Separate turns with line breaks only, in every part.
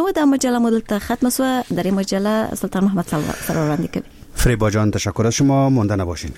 ما در مجله مدل ختم سو در این مجله سلطان محمد سراراندی کوي.
فریبا جان تشکر از شما، مونده نباشین.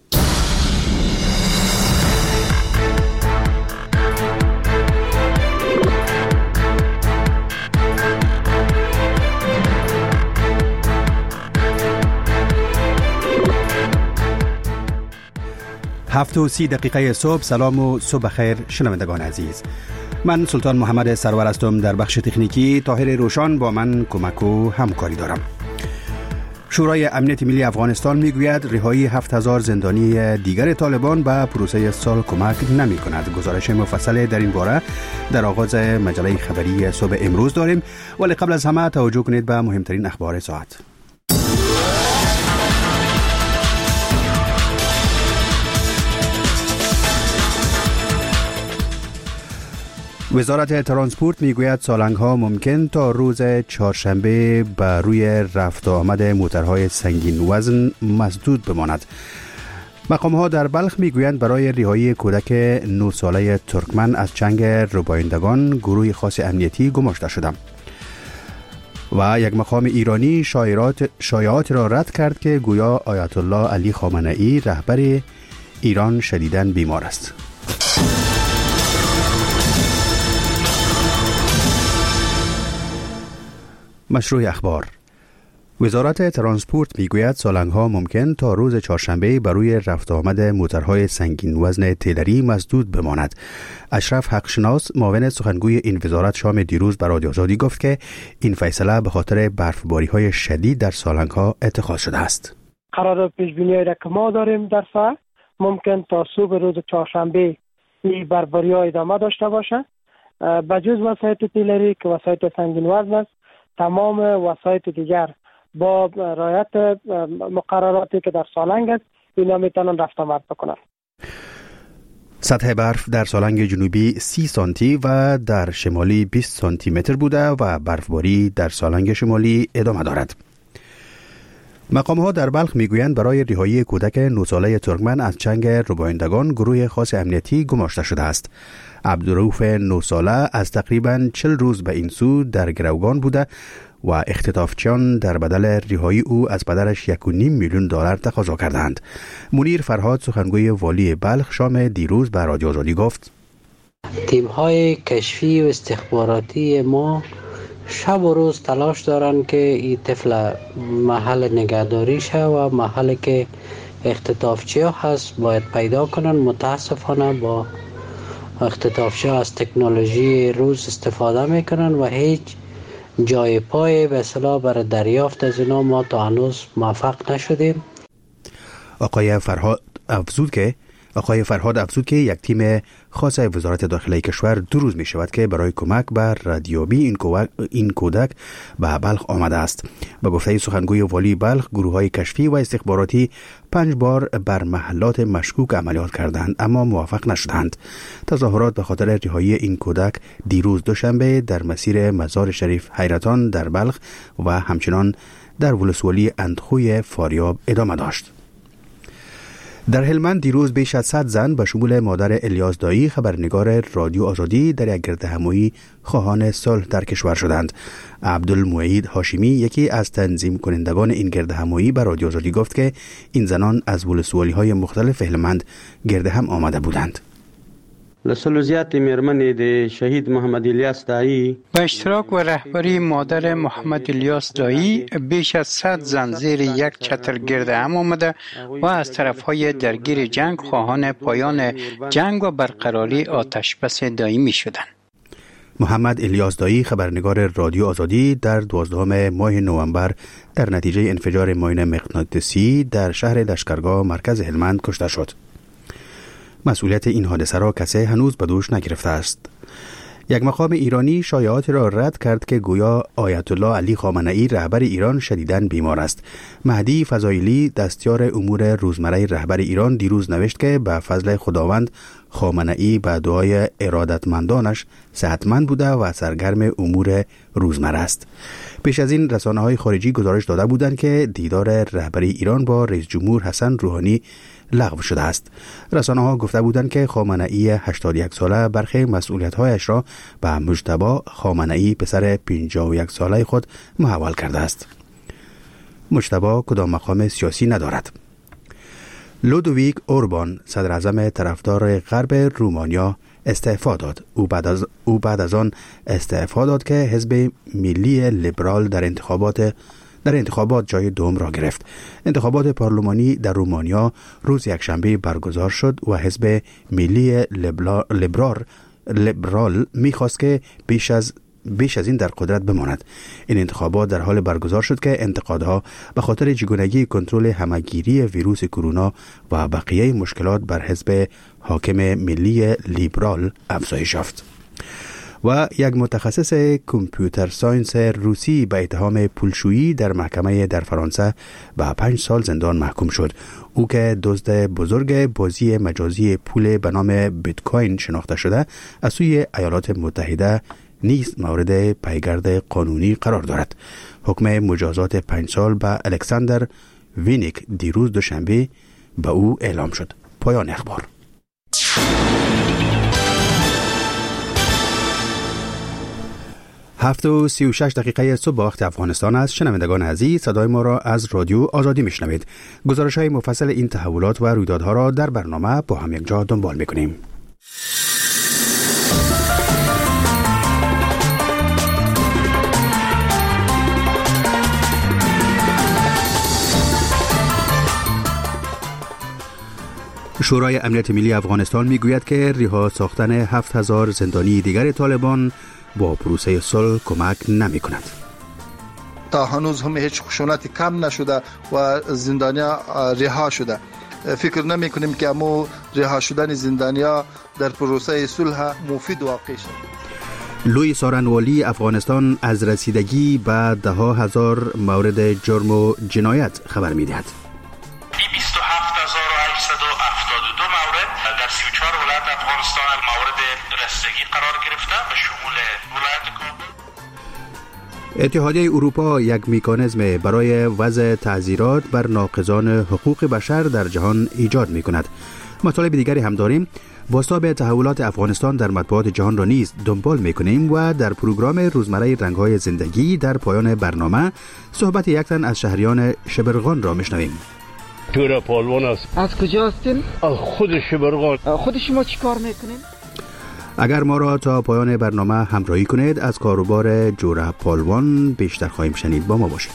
هفت و 30 دقیقه صبح. سلام و صبح خیر شنوندگان عزیز. من سلطان محمد سرور هستم. در بخش تکنیکی طاهر روشان با من کمک و همکاری دارم. شورای امنیت ملی افغانستان میگوید رهایی 7000 زندانی دیگر طالبان به پروسه صلح کمک نمی کند. گزارش مفصل در این باره در آغاز مجله خبری صبح امروز داریم، ولی قبل از همه توجه کنید به مهمترین اخبار ساعت. وزارت ترانسپورت میگوید سالنگ‌ها ممکن تا روز چهارشنبه بر روی رفت و آمد موترهای سنگین وزن مسدود بماند. مقام‌ها در بلخ میگویند برای رهایی کودک 9 ساله ترکمن از چنگ ربایندگان گروه خاص امنیتی گماشته شده. و یک مقام ایرانی شایعات را رد کرد که گویا آیت الله علی خامنه‌ای رهبر ایران شدیداً بیمار است. مشروع اخبار. وزارت ترانسپورت میگوید سالنگ‌ها ممکن تا روز چهارشنبه بر روی رفت آمد موترهای سنگین وزن تیلری مسدود بماند. اشرف حقشناس معاون سخنگوی این وزارت شام دیروز به رادیو آزادی گفت که این فیصله به خاطر برفباری‌های شدید در سالنگ‌ها اتخاذ شده است.
قرار پیش‌بینی را که ما داریم در فعل ممکن تا صبح روز چهارشنبه این برفباری‌ها ادامه داشته باشد. بجز وسایط تیلری که وسایط سنگین وزن است، تمام وسایط دیگر با رعایت مقرراتی که در سالنگ است اینا میتونن رفت آمد بکنن.
سطح برف در سالنگ جنوبی 30 سانتی و در شمالی 20 سانتی متر بوده و برفباری در سالنگ شمالی ادامه دارد. مقام‌ها در بلخ میگویند برای رهایی کودک 9 ساله ترکمن از چنگ ربایندگان گروه خاص امنیتی گماشته شده است. عبدالرؤوف 9 ساله از تقریباً 40 روز به این سو در گروگان بوده و اختطافچیان در بدل رهایی او از پدرش 1.5 میلیون دلار تقاضا کردند. منیر فرهاد سخنگوی والی بلخ شام دیروز به رادیو آزادی گفت
تیم‌های کشفی و استخباراتی ما شب و روز تلاش دارن که این طفل محل نگهداری شه و محلی که اختطافچی ها هست باید پیدا کنن. متاسفانه با اختطافچی ها از تکنولوژی روز استفاده میکنن و هیچ جای پای به اصطلاح برای دریافت از اینا ما تا هنوز موفق نشدیم.
آقای فرهاد افزود که یک تیم خاص وزارت داخله کشور 2 روز می شود که برای کمک به ردیابی این کودک به بلخ آمده است. به گفته سخنگوی والی بلخ گروه‌های کشفی و استخباراتی 5 بار بر محلات مشکوک عملیات کردند اما موفق نشدند. تظاهرات به خاطر رهایی این کودک دیروز دوشنبه در مسیر مزار شریف حیرتان در بلخ و همچنان در ولسوالی اندخوی فاریاب ادامه داشت. در هلمند دیروز بیش از 100 زن به شمول مادر الیاس دایی خبرنگار رادیو آزادی در یک گردهمایی خواهان صلح در کشور شدند. عبدالمعید هاشمی یکی از تنظیم کنندگان این گردهمایی به رادیو آزادی گفت که این زنان از ولسوالی‌های مختلف هلمند گردهم آمده بودند.
لسلوزیات میرمن د شهید محمد الیاس دایی
با اشتراک و رهبری مادر محمد الیاس دایی بیش از 100 زن زیر یک چتر گرد هم آمده و از طرفهای درگیر جنگ خواهان پایان جنگ و برقراری آتش بس دائمی شدند.
محمد الیاس دایی خبرنگار رادیو آزادی در 12 ماه نوامبر در نتیجه انفجار ماین مغناطیسی در شهر لشکرگاه مرکز هلمند کشته شد. مسئولیت این حادثه را کسی هنوز به دوش نگرفته است. یک مقام ایرانی شایعات را رد کرد که گویا آیت الله علی خامنه‌ای رهبر ایران شدیداً بیمار است. مهدی فضایلی دستیار امور روزمره رهبر ایران دیروز نوشت که به فضل خداوند خامنه‌ای به دعای ارادتمندانش صحتمند بوده و سرگرم امور روزمره است. پیش از این رسانه‌های خارجی گزارش داده بودند که دیدار رهبری ایران با رئیس جمهور حسن روحانی لغو شده است. رسانه‌ها گفته بودند که خامنه‌ای 81 ساله برخی مسئولیت‌هایش را به مجتبی خامنه‌ای پسر 51 ساله خود محول کرده است. مجتبی کدام مقام سیاسی ندارد. لودویک اوربان صدر اعظم طرفدار غرب رومانیا استعفا داد. او بعد از آن استعفا داد که حزب ملی لیبرال در انتخابات جای دوم را گرفت. انتخابات پارلمانی در رومانیا روز یکشنبه برگزار شد و حزب ملی لیبرال می‌خواست که بیش از این در قدرت بماند. این انتخابات در حال برگزار شد که انتقادها به خاطر چگونگی کنترل همه‌گیری ویروس کرونا و بقیه مشکلات بر حزب حاکم ملی لیبرال افزایش یافت. و یک متخصص کامپیوتر ساینس روسی به اتهام پولشویی در محکمه در فرانسه به 5 سال زندان محکوم شد. او که دزد بزرگ بازی مجازی پول به نام بیت کوین شناخته شده، از سوی ایالات متحده نیز مورد پیگرد قانونی قرار دارد. حکم مجازات 5 سال به الکساندر وینیک دیروز دوشنبه به او اعلام شد. پایان اخبار. 7:36 صبح وقت افغانستان است. شنوندگان عزیز، صدای ما را از رادیو آزادی میشنوید. گزارش‌های مفصل این تحولات و رویدادها را در برنامه با هم یک جا دنبال میکنیم. شورای امنیت ملی افغانستان میگوید که رها ساختن 7000 زندانی دیگر طالبان با پروسه صلح کمک نمی کند.
تا هنوز هم هیچ خشونتی کم نشده و زندانیا رها شده. فکر نمی کنیم که امو رها شدن زندانیا در پروسه صلح مفید واقع شد.
لوی سارنوالی افغانستان از رسیدگی به 10,000 مورد جرم و جنایت خبر می دهد.
27872 مورد در 34 ولایت افغانستان مورد رسیدگی قرار گرفته به شمول ولایت کابل.
اتحادیه اروپا یک مکانیزم برای وضع تعزیرات بر ناقضان حقوق بشر در جهان ایجاد می کند. مطالب دیگری هم داریم. بازتاب تحولات افغانستان در مطبوعات جهان را نیز دنبال می کنیم و در پروگرام روزمره رنگ‌های زندگی در پایان برنامه صحبت یک تن از شهریان شبرغان را میشنویم.
جورا پالوان است.
از کجا هستین؟
از خود شبرغان.
خود شما چی کار میکنین؟
اگر ما را تا پایان برنامه همراهی کنید از کاروبار جورا پالوان بیشتر خواهیم شنید. با ما باشید.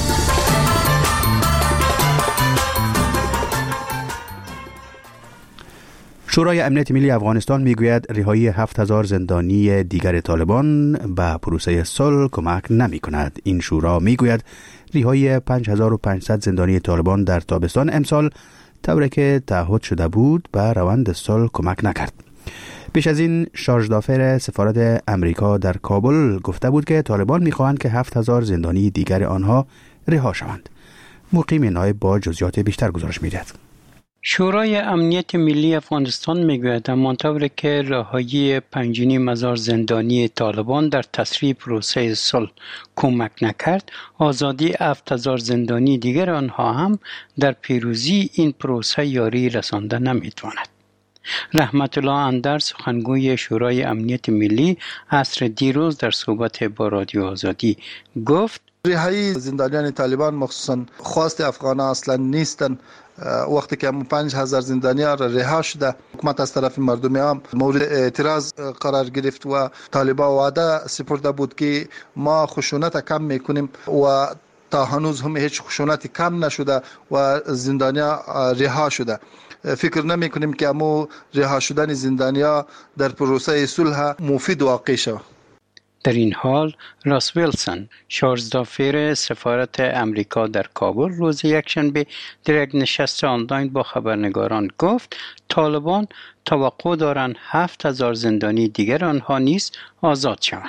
شورای امنیت ملی افغانستان میگوید رهایی 7000 زندانی دیگر طالبان به پروسه صلح کمک نمی کند. این شورا میگوید رهایی 5500 زندانی طالبان در تابستان امسال طوری که تعهد شده بود به روند صلح کمک نکرد. پیش از این شارژ دافر سفارت امریکا در کابل گفته بود که طالبان میخواهند که 7000 زندانی دیگر آنها رها شوند. مقیم نایب با جزئیات بیشتر گزارش میدهد.
شورای امنیت ملی افغانستان میگوید همانطور که رهایی 5,500 زندانی طالبان در تسریع پروسه صلح کمک نکرد، آزادی 7,000 زندانی دیگر آنها هم در پیروزی این پروسه یاری رسانده نمیتواند. رحمت الله اندر سخنگوی شورای امنیت ملی عصر دیروز در صحبت با رادیو آزادی گفت
رهایی زندانیان طالبان مخصوصا خواست افغانان اصلا نیستن. وقتی که 5000 زندانیان را رها شده، حکومت از طرف مردم عام مورد اعتراض قرار گرفت و طالبان وعده سپرده بود که ما خشونت کم میکنیم و تا هنوز هم هیچ خشونتی کم نشده و زندانیان رها شده. فکر نمی کنیم که امو رها شدن زندانیا در پروسه صلح مفید واقع شود.
در این حال راس ویلسون شارژدافر سفارت امریکا در کابل روز یکشنبه در یک نشست آنلاین با خبرنگاران گفت طالبان توقع دارند 7000 زندانی دیگر آنها نیز آزاد شوند.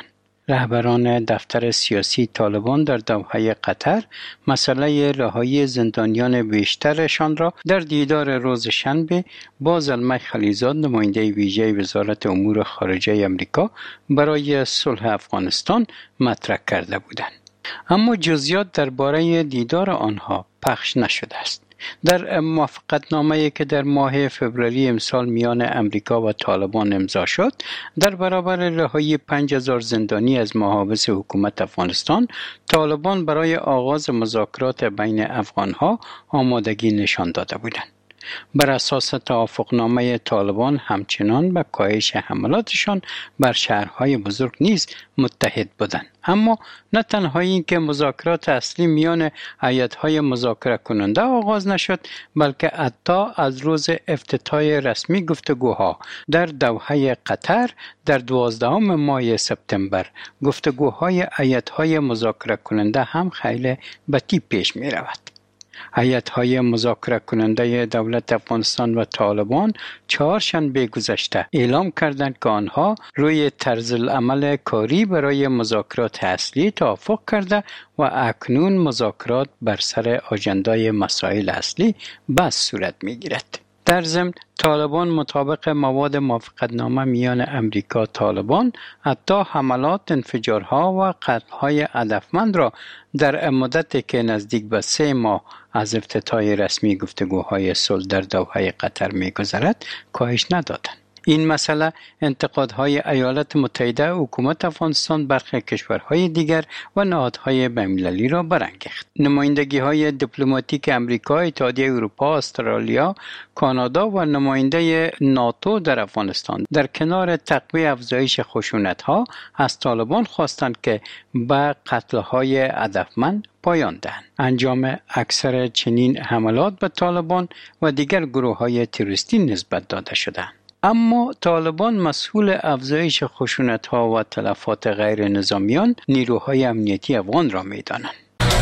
رهبران دفتر سیاسی طالبان در دوحه قطر مسئله رهایی زندانیان بیشترشان را در دیدار روز شنبه با زلمه خلیزاد نماینده ویژه وزارت امور خارجه آمریکا برای صلح افغانستان مطرح کرده بودند. اما جزئیات درباره دیدار آنها پخش نشده است. در موافقتنامه‌ای که در ماه فوریه امسال میان امریکا و طالبان امضا شد، در برابر رهایی 5000 زندانی از محابس حکومت افغانستان، طالبان برای آغاز مذاکرات بین افغانها آمادگی نشان داده بودند. بر اساس توافقنامه طالبان همچنان به کاهش حملاتشان بر شهرهای بزرگ نیز متحد بودند. اما نه تنها این که مذاکرات اصلی میان هیئت‌های مذاکره کننده آغاز نشد، بلکه حتی از روز افتتاح رسمی گفتگوها در دوحه قطر در 12 ماه سپتامبر گفتگوهای هیئت‌های مذاکره کننده هم خیلی بطیء پیش می رود. هیئت‌های مذاکره کننده دولت افغانستان و طالبان چهارشنبه گذشته اعلام کردند که آنها روی طرز العمل کاری برای مذاکرات اصلی توافق کرده و اکنون مذاکرات بر سر آژندای مسائل اصلی بس صورت می‌گیرد. در ضمن طالبان مطابق مواد موافقتنامه میان امریکا طالبان حتی حملات، انفجارها و قتل‌های هدفمند را در مدتی که نزدیک به 3 ماه از افتتاح رسمی گفتگوهای صلح در دوحه قطر می‌گذرد کاهش ندادند. این مسئله انتقادهای ایالات متحده، حکومت افغانستان، برخی کشورهای دیگر و نهادهای بین‌المللی را برانگیخت. نمایندگی‌های دیپلماتیک امریکا، اتحادیه اروپا، استرالیا، کانادا و نماینده ناتو در افغانستان در کنار تقویت افزایش خشونت‌ها از طالبان خواستند که به قتل‌های هدفمند پایان دهند. انجام اکثر چنین حملات به طالبان و دیگر گروه‌های تروریستی نسبت داده شدند. اما طالبان مسئول افزایش خشونت‌ها و تلفات غیر نظامیان نیروهای امنیتی افغان را می‌دانند.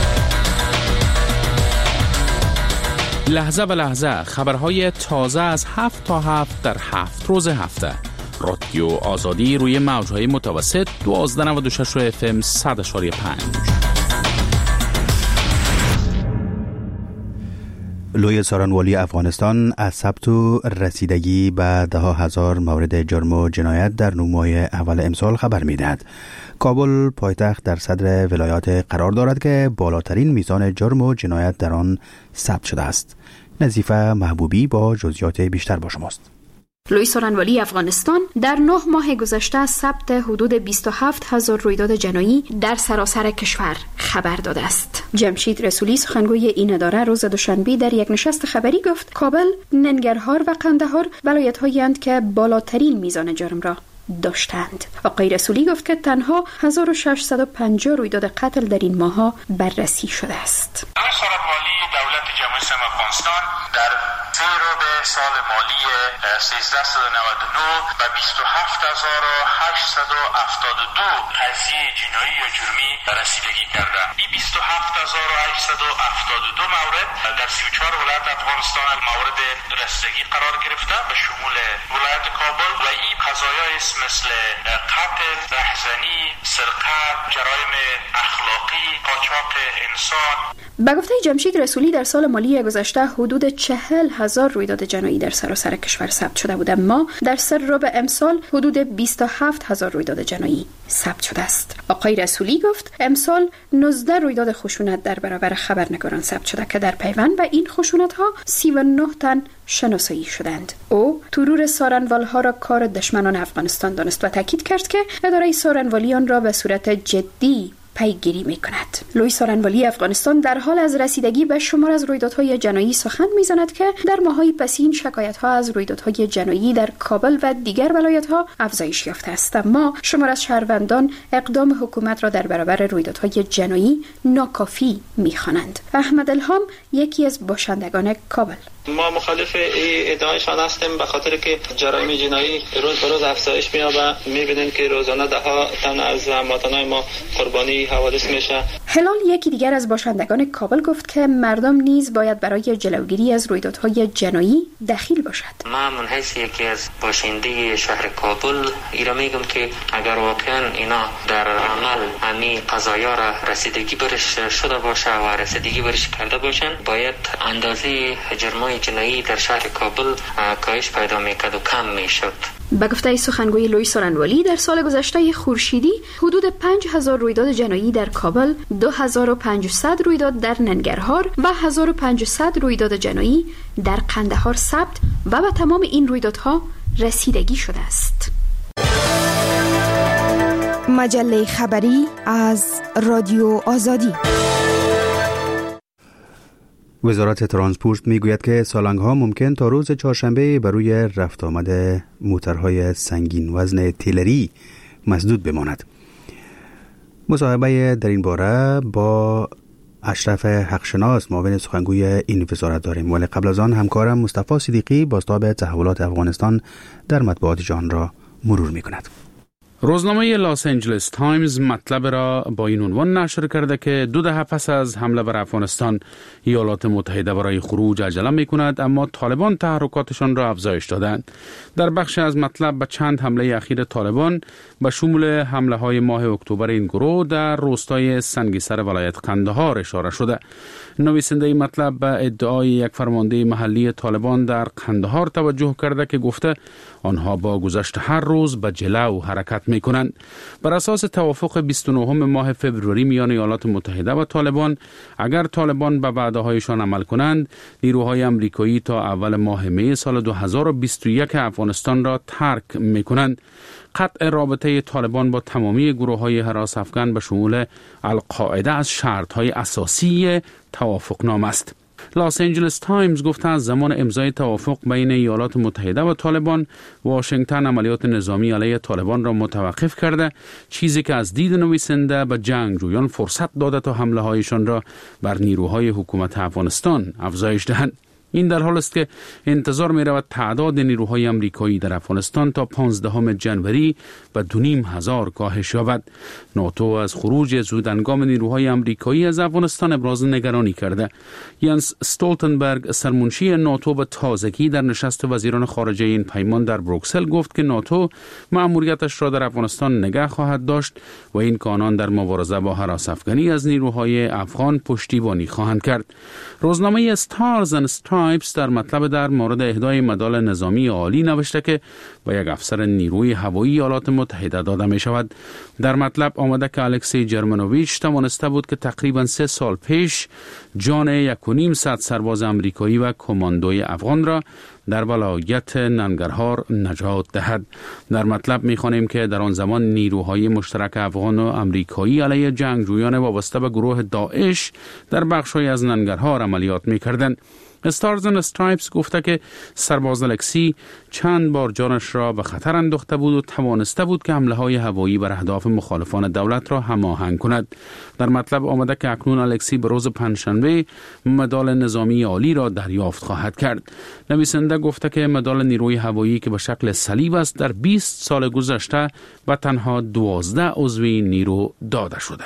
لحظه به لحظه خبرهای تازه از 7 تا 7 در 7 روز هفته. رادیو آزادی روی موج‌های متوسط 1296 FM 100.5.
لوی سارنوالی افغانستان از ثبت و رسیدگی به 10,000 مورد جرم و جنایت در 9 ماه اول امسال خبر می‌دهد. کابل پایتخت در صدر ولایات قرار دارد که بالاترین میزان جرم و جنایت در آن ثبت شده است. نظیفه محبوبی با جزئیات بیشتر با شماست.
لوی سارنوالی افغانستان در 9 ماه گذشته ثبت حدود 27,000 رویداد جنایی در سراسر کشور خبر داده است. جمشید رسولی سخنگوی این اداره روز دوشنبه در یک نشست خبری گفت کابل، ننگرهار و قندهار ولایت‌هایی اند که بالاترین میزان جرم را داشتند. آقای رسولی گفت که تنها 1650 رویداد قتل در این ماه‌ها بررسی شده است.
لوی سارنوالی دولت جمهوری اسلامی افغانستان در سال مالی 1399 و 27,872 قضیه جنایی یا جرمی رسیدگی کرده. این 27,872 مورد در 34 ولایت افغانستان مورد رسیدگی قرار گرفته به شمول ولایت کابل و این قضایا مثل قتل، رهزنی، سرقت، جرایم اخلاقی، قاچاق انسان.
به گفته جمشید رسولی در سال مالی گذشته حدود 40,000 رویداد جنایی در سراسر کشور ثبت شده بود، اما در سر ربع امسال حدود 27,000 رویداد جنایی ثبت شده است. آقای رسولی گفت امسال 19 رویداد خشونت در برابر خبرنگاران ثبت شده که در پیوند به این خشونت‌ها 39 تن شناسایی شدند. او ترور سارنوال‌ها را کار دشمنان افغانستان دانست و تاکید کرد که اداره سارنوالی آن را به صورت جدی پیگیری می‌کند. لوی سارنوالی افغانستان در حال از رسیدگی به شمار از رویدادهای جنایی سخن می‌زند که در ماه‌های پسین شکایت‌ها از رویدادهای جنایی در کابل و دیگر ولایت‌ها افزایش یافته است، اما شمار از شهروندان اقدام حکومت را در برابر رویدادهای جنایی ناکافی می‌خوانند. احمد الهام یکی از باشندگان کابل:
ما مخالف ادعایشان هستیم به خاطر که جرایم جنایی روز به روز افزایش می‌یابد. می‌بینیم که روزانه ده ها تن از هموطنان ما قربانی حوادث میشه.
هلال یکی دیگر از باشندگان کابل گفت که مردم نیز باید برای جلوگیری از رویدادهای جنایی دخیل باشد.
من من حیث یکی از باشنده شهر کابل ایرا میگم که اگر واقعا اینا در عمل همین قضایا را رسیدگی برش شده باشه و رسیدگی برش کرده باشن، باید اندازه جرمای جنایی در شهر کابل کاهش پیدا میکرد و کم میشد.
به گفته سخنگوی لوئیس سورنوالی، در سال گذشته خورشیدی حدود 5000 رویداد جنایی در کابل، 2500 رویداد در ننگرهار و 1500 رویداد جنایی در قندهار ثبت و به تمام این رویدادها رسیدگی شده است.
مجله خبری از رادیو آزادی.
وزارت ترانسپورت میگوید که سالنگ‌ها ممکن تا روز چهارشنبه بر روی رفت آمد موترهای سنگین وزن تیلری مسدود بماند. مصاحبه در این باره با اشرف حقشناس معاون سخنگوی این وزارت داریم، ولی قبل از آن همکارم مصطفی صدیقی بازتاب تحولات افغانستان در مطبوعات جهان را مرور می‌کند.
روزنامه لاس آنجلس تایمز مطلب را با این عنوان نشر کرده که 2 دهه پس از حمله بر افغانستان ایالات متحده برای خروج عجله می‌کند، اما طالبان تحرکاتشان را افزایش دادند. در بخش از مطلب به چند حمله اخیر طالبان به شمول حمله‌های ماه اکتبر این گروه در روستای سنگیسر ولایت قندهار اشاره شده. نویسنده مطلب به ادعای یک فرمانده محلی طالبان در قندهار توجه کرده که گفته آنها با گذشت هر روز به جلو حرکت می‌کنند. بر اساس توافق 29 ماه فوریه میان ایالات متحده و طالبان، اگر طالبان به وعده‌هایشان عمل کنند، نیروهای آمریکایی تا اول ماه می سال 2021 افغانستان را ترک می‌کنند. قطع رابطه طالبان با تمامی گروه‌های هراس افغان به شمول القاعده از شرط‌های اساسی توافقنامه است. لاس آنجلس تایمز گفته از زمان امضای توافق بین ایالات متحده و طالبان، واشنگتن عملیات نظامی علیه طالبان را متوقف کرده، چیزی که از دید نویسنده به جنگجویان فرصت داده تا حمله هایشان را بر نیروهای حکومت افغانستان افزایش دهند. این در حال است که انتظار می رود تعداد نیروهای آمریکایی در افغانستان تا 15 ژانویه به 2500 کاهش یابد. ناتو از خروج زودهنگام نیروهای آمریکایی از افغانستان ابراز نگرانی کرده. ینس استولتنبرگ سرمنشی ناتو به تازگی در نشست وزیران خارجه این پیمان در بروکسل گفت که ناتو مأموریتش را در افغانستان نگه خواهد داشت و این که آنان در مبارزه با هراس افغانی از نیروهای افغان پشتیبانی خواهند کرد. روزنامه استارز اند استرایپس در مطلب در مورد اهدای مدال نظامی عالی نوشته که به یک افسر نیروی هوایی ایالات متحده داده می شود. در مطلب آمده که الکسی جرمنوویچ توانسته بود که تقریبا 3 سال پیش جان 1.5 سرباز آمریکایی و کماندوی افغان را در ولایت ننگرهار نجات دهد. در مطلب می‌خوانیم که در آن زمان نیروهای مشترک افغان و آمریکایی علیه جنگجویان وابسته به گروه داعش در بخش‌های از ننگرهار عملیات می‌کردند. استارز اند استرایپس گفته که سرباز الکسی چند بار جانش را به خطر انداخته بود و توانسته بود که حمله‌های هوایی بر اهداف مخالفان دولت را هماهنگ کند. در مطلب آمده که اکنون الکسی به روز پنجشنبه مدال نظامی عالی را دریافت خواهد کرد. نویسنده گفته که مدال نیروی هوایی که به شکل صلیب است در 20 سال گذشته و تنها 12 عضو نیرو داده شده.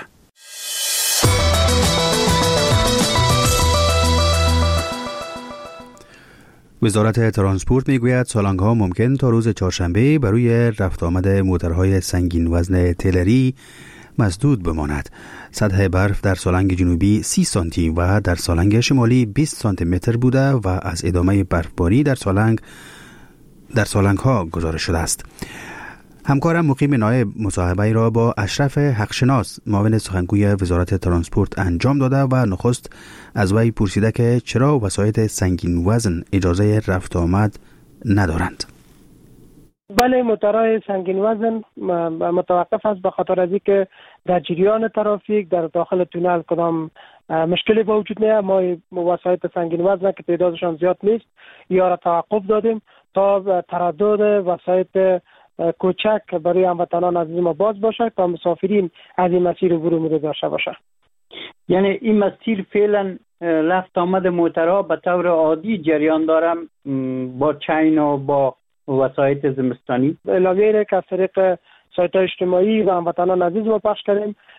وزارت ترانسپورت میگوید سالنگ‌ها ممکن تا روز چهارشنبه بر روی رفت آمد موترهای سنگین وزن تیلری مسدود بماند. سطح برف در سالنگ جنوبی 30 سانتی و در سالنگ شمالی 20 سانتی متر بوده و از ادامه برفباری در سالنگ‌ها گزارش شده است. همکارم مقیم نایب مصاحبه را با اشرف حقشناس معاون سخنگوی وزارت ترانسپورت انجام داده و نخست از وی پرسیده که چرا وسایط سنگین وزن اجازه رفت آمد ندارند.
بله، موترهای سنگین وزن متوقف است به خاطر از اینکه در جریان ترافیک در داخل تونل کدام مشکلی با وجود نیست. ما وسایط سنگین وزن که تعدادشان زیاد نیست یا را توقف دادیم تا تردد وسایط کوچک برای هموطنان عزیز ما باز باشه تا مسافرین از این مسیر عبور داشته باشه.
یعنی این مسیر فعلا رفت آمد موترها به طور عادی جریان دارم با چین و با وسایط زمستانی.
علاوه که از طریق سایت اجتماعی و هموطنان عزیز ما پخش کردیم،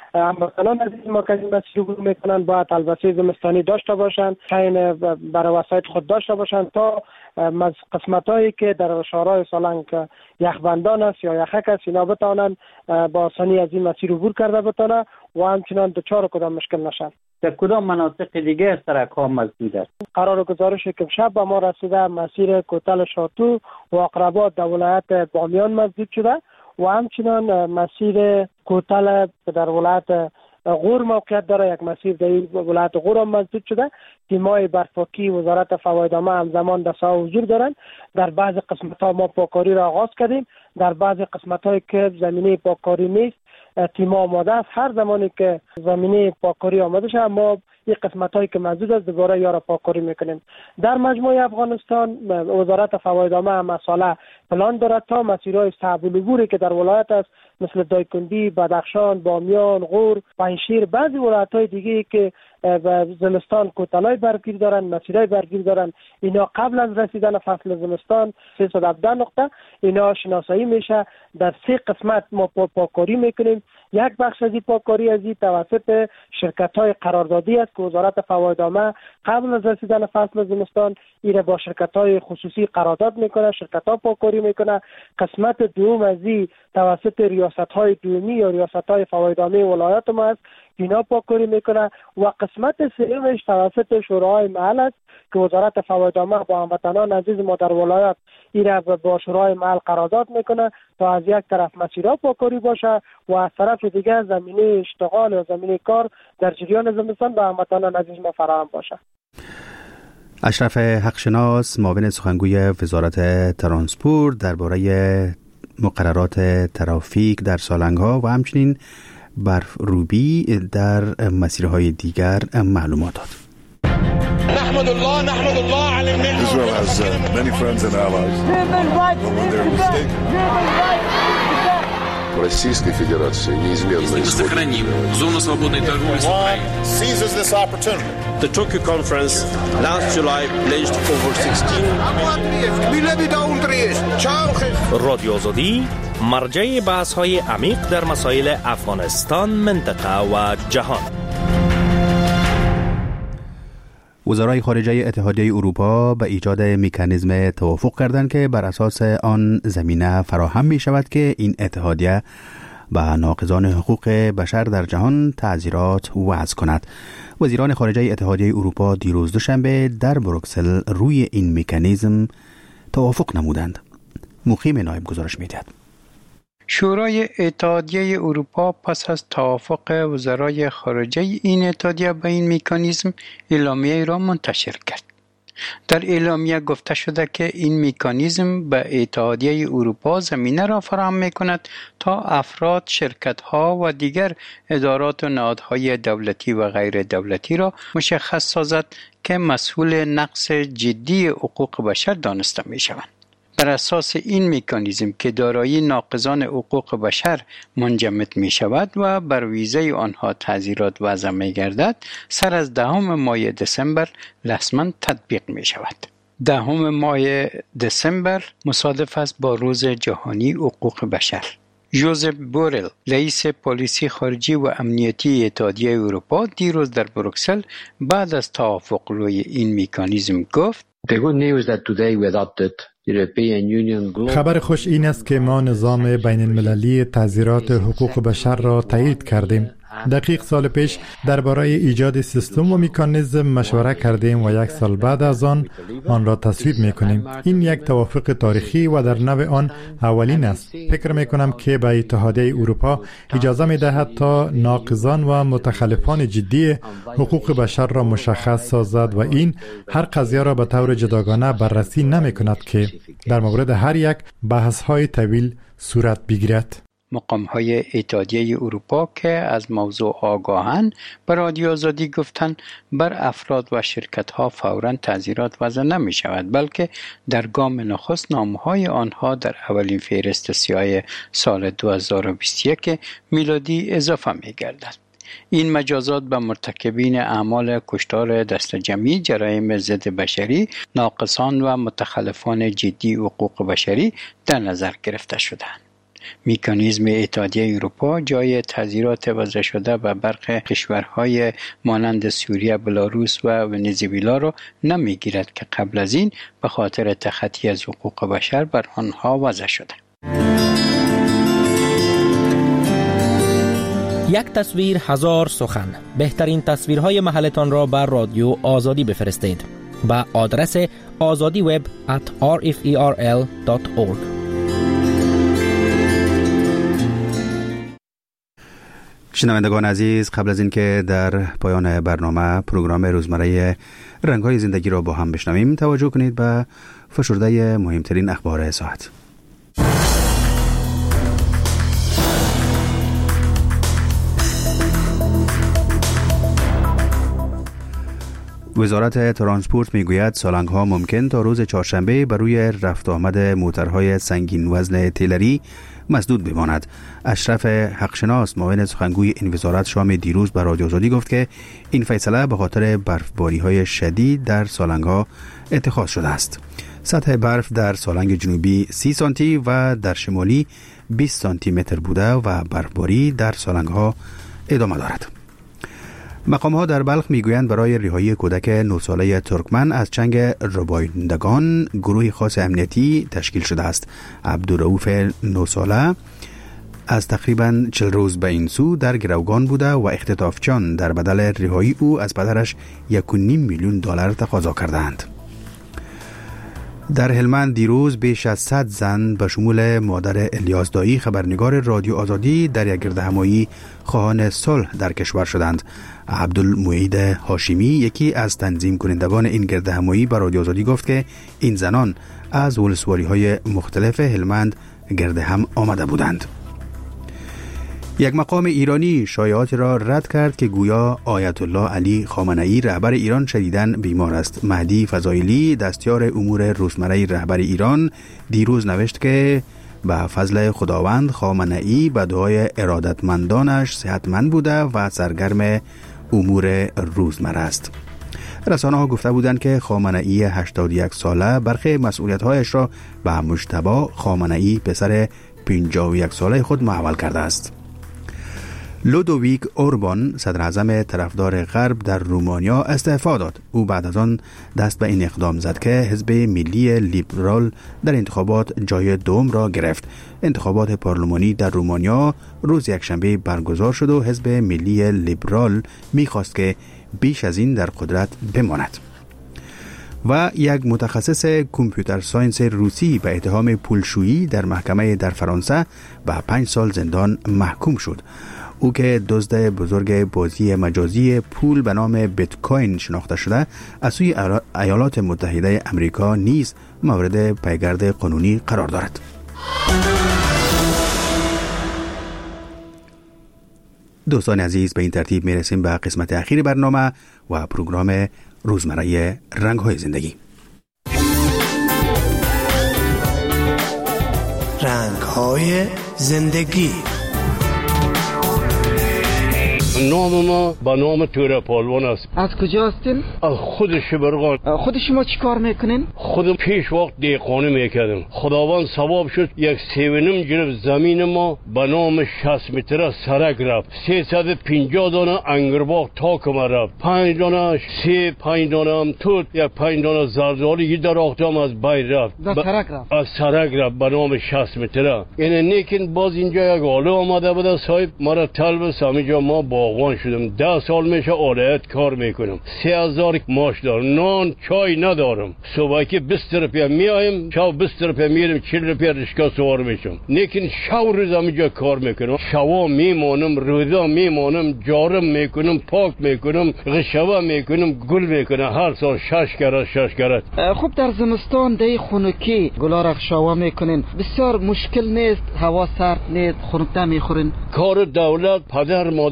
هموطنان عزیز ما که این مسیر عبور میکنن باید البسه زمستانی داشته باشند، چین برای وسایط خود داشته باشند تا قسمت هایی که در شهرهای سالنگ یخبندان است یا یخک است اینا بتوانند با آسانی از این مسیر عبور کرده بتانه و همچنان دچار کدام مشکل نشن.
در کدام مناطق دیگه سرک ها مسدود است؟
قرار گزارش که شب به ما رسیده مسیر کوتل شاتو و اقربات در ولایت بامیان مسدود شده و همچنان مسیر کوتل در ولایت غور موقعیت داره، یک مسیر در ولایت غور هم مسدود شده. تیمای برفاکی وزارت فوایدامه همزمان در ساحه حضور دارند. در بعض قسمت ها ما پاکاری را آغاز کردیم، در بعض قسمت هایی که زمینه پاکاری نیست تیما آماده است. هر زمانی که زمینه پاکاری آماده شد ما این قسمت هایی که موجود است دوباره یا را پاکاری میکنیم. در مجموع افغانستان وزارت فوایدامه هم مسئله پلان دارد تا مسیرهای صعب العبوری که در ولایت است مثل دایکندی، بدخشان، بامیان، غور، پنجشیر، بعضی ولایت‌های دیگه که زمستان کوتلای برگیر دارن، مسیرهای برگیر دارن، اینا قبل از رسیدن فصل زمستان 317 نقطه اینا شناسایی میشه. در 3 قسمت ما پاکاری میکنیم. یک بخش از این پاکاری از این توسط شرکت‌های قراردادی است که وزارت فوایدامه قبل از رسیدن فصل زمستان ایره با شرکت‌های خصوصی قرارداد میکنه، شرکت‌ها پاکاری میکنه. قسمت دوم از این توسط ریاست‌های دومی یا ریاست‌های فوایدامه ولایت ما است، اینا پاکاری میکنه. و قسمت سومش توسط شورای محل است که وزارت فوایدامه با هموطنان عزیز ما در ولایت ایره با شورای محل قرارداد میکنه تا از یک طرف مسیرها پاکاری باشه و از طرف دیگه زمینه اشتغال و زمینه کار در جریان زمستان به هموطنان عزیز ما فراهم باشه.
اشرف حقشناس، معاون سخنگوی وزارت ترانسپورت درباره مقررات ترافیک در سالنگ‌ها و همچنین برف روبی در مسیرهای دیگر معلومات داد.
نحمد الله على النعمة. Israel has many friends and allies. When they're mistaken. Российской Федерации неизменно
сохраним зону свободной торговли с Украиной.
Seizes this opportunity.
The Tokyo conference last July pledged over 16 رادیو آزادی مرجع بحث‌های عمیق در مسائل افغانستان، منطقه و جهان.
وزرای خارجه اتحادیه اروپا به ایجاد مکانیزم توافق کردند که بر اساس آن زمینه فراهم می شود که این اتحادیه به ناقضان حقوق بشر در جهان تعزیرات وضع کند. وزیران خارجه اتحادیه اروپا دیروز دوشنبه در بروکسل روی این مکانیزم توافق نمودند. مقیم نایب گزارش می دهد.
شورای اتحادیه اروپا پس از توافق وزرای خارجه این اتحادیه به این مکانیزم اعلامیه را منتشر کرد. در اعلامیه گفته شده که این مکانیزم به اتحادیه اروپا زمینه را فراهم می‌کند تا افراد، شرکت‌ها و دیگر ادارات و نهادهای دولتی و غیر دولتی را مشخص سازد که مسئول نقض جدی حقوق بشر دانسته می‌شوند. بر اساس این مکانیزم که دارای ناقضان حقوق بشر منجمد می شود و بر ویزه آنها تعزیرات وضع می گردد، سر از 10 ماه دسامبر رسما تطبیق می شود. 10 ماه دسامبر مصادف است با روز جهانی حقوق بشر. جوزف بورل، رئیس پلیسی خارجی و امنیتی اتحادیه اروپا، دیروز در بروکسل بعد از توافق روی این مکانیزم گفت:
The good news that today we adopted
خبر خوش این است که ما نظام بین المللی تعزیرات حقوق بشر را تایید کردیم. دقیق سال پیش درباره ایجاد سیستم و مکانیزم مشوره کردیم و 1 سال بعد از آن را تصویب میکنیم. این یک توافق تاریخی و در نوع آن اولین است. فکر میکنم که به اتحادیه اروپا اجازه میدهد تا ناقضان و متخلفان جدی حقوق بشر را مشخص سازد و این هر قضیه را به طور جداگانه بررسی نمیکند که در مورد هر یک بحث‌های طویل صورت بگیرد.
مقام‌های اتحادیه اروپا که از موضوع آگاهند به رادیو آزادی گفتند بر افراد و شرکت‌ها فوراً تعزیرات وضع نمی شود، بلکه در گام نخست نام‌های آنها در اولین فهرست سیاه سال 2021 میلادی اضافه می گردد. این مجازات به مرتکبین اعمال کشتار دست جمعی، جرایم ضد بشری، ناقصان و متخلفان جدی حقوق بشری در نظر گرفته شدند. مکانیزم اتحادیه اروپا جای تذیرات وضع شده به برخی کشورهای مانند سوریه، بلاروس و ونزوئلا را نمیگیرد که قبل از این به خاطر تخطی از حقوق بشر بر آنها وضع شده.
یک تصویر هزار سخن. بهترین تصویرهای محلتان را بر رادیو آزادی بفرستید به آدرس azadiweb@rferl.org.
شنوندگان عزیز، قبل از اینکه در پایان برنامه پروگرام روزمره رنگ‌های زندگی را با هم بشنویم، توجه کنید به فشرده مهمترین اخبار ساعت. وزارت ترانسپورت میگوید سالنگ‌ها ممکن تا روز چهارشنبه بر روی رفت آمد موترهای سنگین وزن تیلری مسدود بماند. اشرف حقشناس معاون سخنگوی این وزارت شام دیروز به رادیو آزادی گفت که این فیصله به خاطر برفباری‌های شدید در سالنگ‌ها اتخاذ شده است. سطح برف در سالنگ جنوبی 30 سانتی و در شمالی 20 سانتی متر بوده و برفباری در سالنگ‌ها ادامه دارد. مقام‌ها در بلخ میگویند برای رهایی کودک 9 ساله ترکمن از چنگ ربایندگان گروه خاص امنیتی تشکیل شده است. عبدالرؤوف 9 ساله از تقریباً 40 روز به این سو در گروگان بوده و اختطافچیان در بدل رهایی او از پدرش 1.5 میلیون دلار تقاضا کردند. در هلمند دیروز بیش از 100 زن به شمول مادر الیاس دایی خبرنگار رادیو آزادی در یک گردهمایی خواهان صلح در کشور شدند. عبدالمعید هاشمی یکی از تنظیم کنندگان این گردهمایی به رادیو آزادی گفت که این زنان از ولسوالی‌های مختلف هلمند گرد هم آمده بودند. یک مقام ایرانی شایعات را رد کرد که گویا آیت الله علی خامنه‌ای رهبر ایران شدیداً بیمار است. مهدی فضائلی دستیار امور روزمره رهبر ایران دیروز نوشت که به فضل خداوند خامنه‌ای به دعای ارادتمندانش صحتمند بوده و سرگرم امور روزمره است. رسانه ها گفته بودند که خامنه‌ای 81 ساله برخی مسئولیت‌هایش را به مجتبی خامنه‌ای پسر 51 ساله خود محول کرده است. لودویک اوربان صدر اعظم طرفدار غرب در رومانیا استعفا داد. او بعد از آن دست به این اقدام زد که حزب ملی لیبرال در انتخابات جای دوم را گرفت. انتخابات پارلمانی در رومانیا روز یکشنبه برگزار شد و حزب ملی لیبرال می‌خواست که بیش از این در قدرت بماند. و یک متخصص کامپیوتر ساینس روسی به اتهام پولشویی در محکمه در فرانسه به 5 سال زندان محکوم شد. او که دزد بزرگ بازی مجازی پول به نام بیت کوین شناخته شده، از سوی ایالات متحده امریکا نیز مورد پیگرد قانونی قرار دارد. دوستان عزیز، به این ترتیب میرسیم به قسمت اخیر برنامه و پروگرام روزمره رنگ‌های زندگی.
رنگ‌های زندگی.
نام ما به نام توره پالوان است.
از کجا هستین؟
از خود شبرغان.
خود شما چی کار میکنین؟
خودم پیش وقت دیقانی میکردم. خداوند ثواب شد 1.5 گرفت زمین ما به نام 60 متر سرک رفت. 350 دانه انگرباغ تاکم رفت. 5 دانه سیب، 5 دانه هم توت، 5 دانه زردآلو یه درختم از بین رفت.
سرک رفت.
از سرک رفت به نام 60 متر. یعنی نیکن باز اینجا یک آلو آمده بود صاحب مرا طلب همینجا ما باغوان شدم. 10 سال میشه آلایت کار میکنم. 3000 معاش دارم. نان چای ندارم. صبح که 20 روپیه میایم، شب 20 روپیه میرم، 40 روپیه رشکا سوار میشم. لیکن شب روز همینجا کار میکنم. شوا میمانم، روزا میمانم، جارم میکنم، پاک میکنم، غشوا میکنم، گل میکنم. هر سال 6 کرات.
خوب در زمستان دی خنکی گلا را شوا میکنین. بسیار مشکل نیست، هوا سرد نیست، خنک میخورین.
کار دولت پدر مادر ما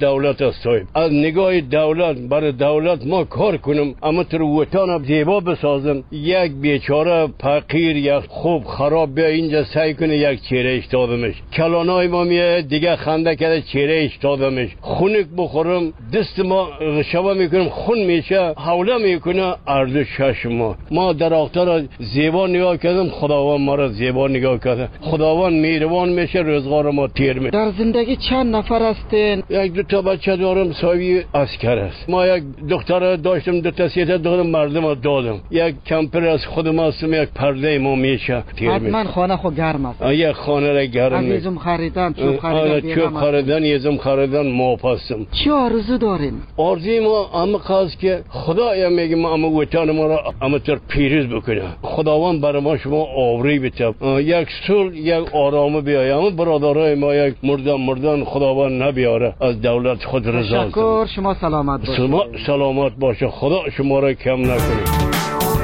دولت است صاحب. از نگاه دولت برای دولت ما کار کنم، اما تر وطن زیبا بسازم. یک بیچاره فقیر یا خوب خراب بیا اینجا سعی کنه یک چهره اشتادمش، کلانای ما میاد دیگه خنده کرده چهره اشتادمش، خونک بخورم دست ما شبا میکنم خون میشه، حوله میکنه ارزش شش ما درختها را زیبا نگاه کردم، خداوند ما را زیبا نگاه کرده، خداوند مهربان میشه، روزگار ما تیر میشه.
در زندگی چند نفر هستین؟
یک دو تا بچه دارم، صاحبی عسکر است. ما یک دختر داشتم، دو تا سه تا دختر مردم دادم. یک کمپر از خودم هستم، یک پرده ما میشه تیر میشه.
حتما خانه خو گرم است.
یک خانه را گرم میشه.
عزیزم خریدن، چوب خریدن،
چوب خریدن، یزم خریدن، ما پستم.
چی آرزو دارین؟
آرزوی ما همه قاس که خدا میگه ما همه وطن ما را همتر پیروز بکنه، خداوند برای ما شما آوری بده، یک صلح یک آرامه بیاید. همه برادرای ما یک مردن خداوند نبیاره، از دولت خود رضا
شکر. شما سلامت باشید.
شما سلامت باشه، خدا شما را کم نکنه.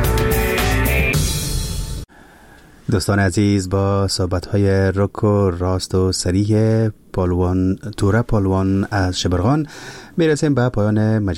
دوستان عزیز، با صحبت‌های رک و راست و صریح توره پالوان از شبرغان میرسیم به پایان